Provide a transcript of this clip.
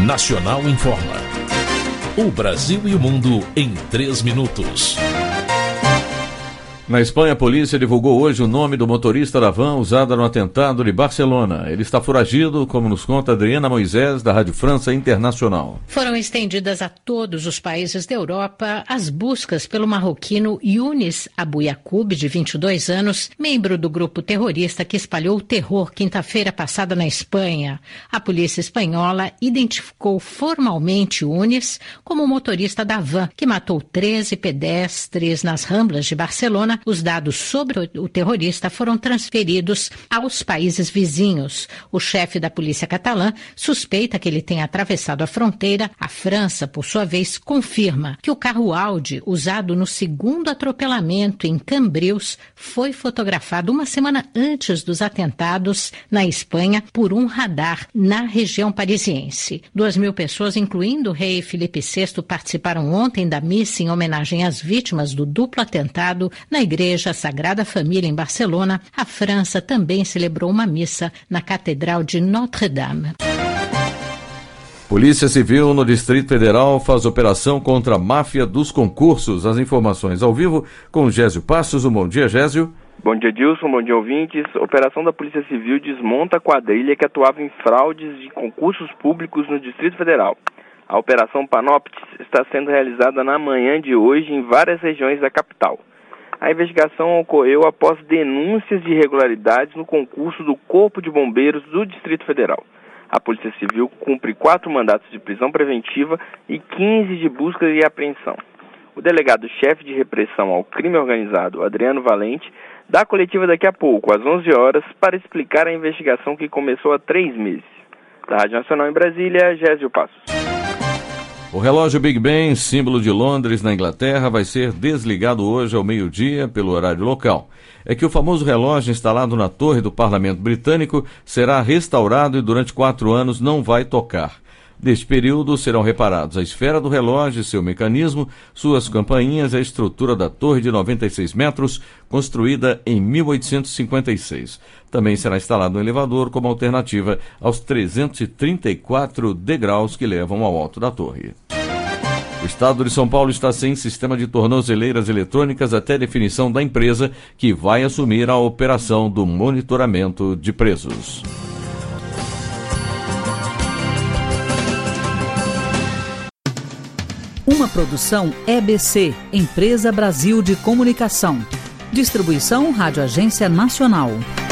Nacional informa. O Brasil e o mundo em 3 minutos. Na Espanha, a polícia divulgou hoje o nome do motorista da van usada no atentado de Barcelona. Ele está foragido, como nos conta Adriana Moisés, da Rádio França Internacional. Foram estendidas a todos os países da Europa as buscas pelo marroquino Younis Abou Yacoub, de 22 anos, membro do grupo terrorista que espalhou o terror quinta-feira passada na Espanha. A polícia espanhola identificou formalmente Younis como o motorista da van, que matou 13 pedestres nas Ramblas de Barcelona. Os dados sobre o terrorista foram transferidos aos países vizinhos. O chefe da polícia catalã suspeita que ele tenha atravessado a fronteira. A França, por sua vez, confirma que o carro Audi, usado no segundo atropelamento em Cambrils, foi fotografado uma semana antes dos atentados na Espanha por um radar na região parisiense. 2.000 pessoas, incluindo o rei Filipe VI, participaram ontem da missa em homenagem às vítimas do duplo atentado na Igreja Sagrada Família, em Barcelona. A França também celebrou uma missa na Catedral de Notre-Dame. Polícia Civil no Distrito Federal faz operação contra a máfia dos concursos. As informações ao vivo com Gésio Passos. Um bom dia, Gésio. Bom dia, Dilson. Bom dia, ouvintes. Operação da Polícia Civil desmonta a quadrilha que atuava em fraudes de concursos públicos no Distrito Federal. A Operação Panoptes está sendo realizada na manhã de hoje em várias regiões da capital. A investigação ocorreu após denúncias de irregularidades no concurso do Corpo de Bombeiros do Distrito Federal. A Polícia Civil cumpre 4 mandatos de prisão preventiva e 15 de busca e apreensão. O delegado-chefe de repressão ao crime organizado, Adriano Valente, dá coletiva daqui a pouco, às 11 horas, para explicar a investigação que começou há 3 meses. Da Rádio Nacional em Brasília, Gésio Passos. O relógio Big Ben, símbolo de Londres, na Inglaterra, vai ser desligado hoje ao meio-dia pelo horário local. É que o famoso relógio instalado na torre do Parlamento Britânico será restaurado e durante 4 anos não vai tocar. Neste período serão reparados a esfera do relógio e seu mecanismo, suas campainhas e a estrutura da torre de 96 metros, construída em 1856. Também será instalado um elevador como alternativa aos 334 degraus que levam ao alto da torre. O estado de São Paulo está sem sistema de tornozeleiras eletrônicas até definição da empresa que vai assumir a operação do monitoramento de presos. Uma produção EBC, Empresa Brasil de Comunicação. Distribuição Rádio Agência Nacional.